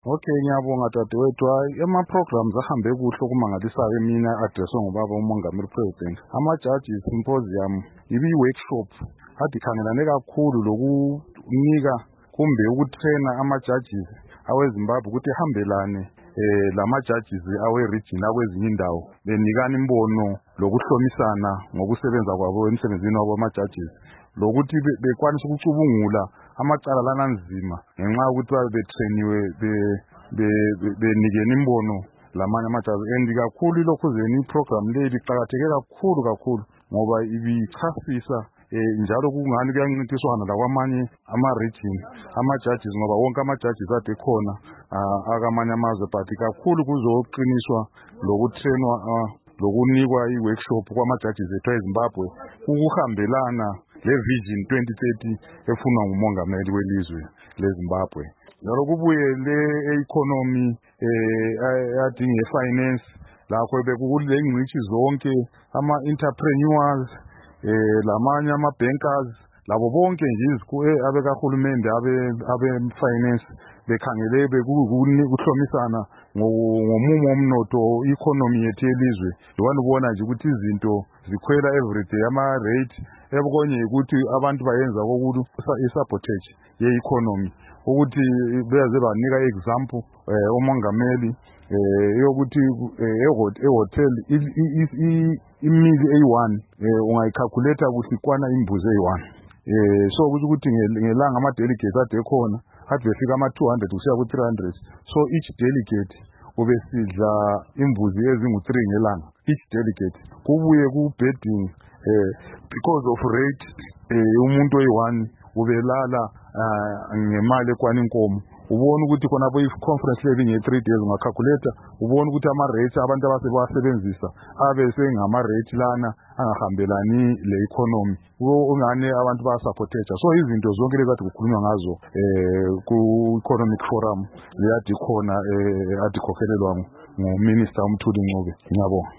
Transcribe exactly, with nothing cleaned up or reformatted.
Okay, ngiyabonga dadewethu. Hayi, ama-programs ahambe kuhle okumangalisayo mina adreswe ngubaba umongameli president. Ama-Judges Symposium ibi-workshop ade ikhangelane kakhulu lokunika kumbe ukutraina ama-judges aweZimbabwe ukuthi ehambelane eh lama-judges awe-region akwezinye indawo, benikana imbono lokuhlomisana ngokusebenza kwabo emsebenzini wabo ama-judges, lokuthi bekwanisa ukucubungula amacala lana nzima ngenxa yokuthi babe betrainiwe benikene imbono lamanye ama-judges. And kakhulu ilokhuzeni iprogram le liqakatheke kakhulu kakhulu ngoba ibichasisa eh njalo kungani kuyancintiswana lakwamanye ama-region ama-judges ngoba wonke ama-judges ade khona akamanye amazwe, but kakhulu kuzoqiniswa lokutrainwa lokunikwa i-workshop kwama-judges ethu eZimbabwe ukuhambelana le-vision twenty thirty efunwa ngumongameli welizwe leZimbabwe. Njalo kubuye le-economy eh adinge finance lakho bekulengcitshi zonke ama-entrepreneurs eh lamanye ama-bankers labo bonke nje abekahulumende abe-finance bekhangele bekuhlomisana ngomumo womnotho economy yethu yelizwe. Lokho ubona nje ukuthi izinto zikhwela everyday, ama-rate ebukonye ukuthi abantu bayenza kokulu i-sabotage ye-economy, ukuthi beze banika example eh umongameli eh yokuthi ehotel imili eyi-one ungayicalculate kuhle kwana imbuzi eyi-one. Eh so ukuthi ngelanga ama-delegates ade khona ade befika ama-two hundred kusiya ku-three hundred, so each delegate ube sidla imbuzi ezingu-three ngelanga each delegate. Kubuye ku-bedding eh because of rate eh umuntu oyi-one ubelala ngemali ekwana inkomo. Ubona ukuthi khona abo i-conference level nge-three days ungacalculate, ubona ukuthi ama-rates abantu abasebasebenzisa abe sengama-rate lana angahambelani le-economy, ungane abantu bayasupporteka. So izinto zonke lezi kade kukhulunywa ngazo eh ku-economic forum leyadi khona eh adikhokhelelwa nguMinister uMthuli Ncube. Ngiyabonga.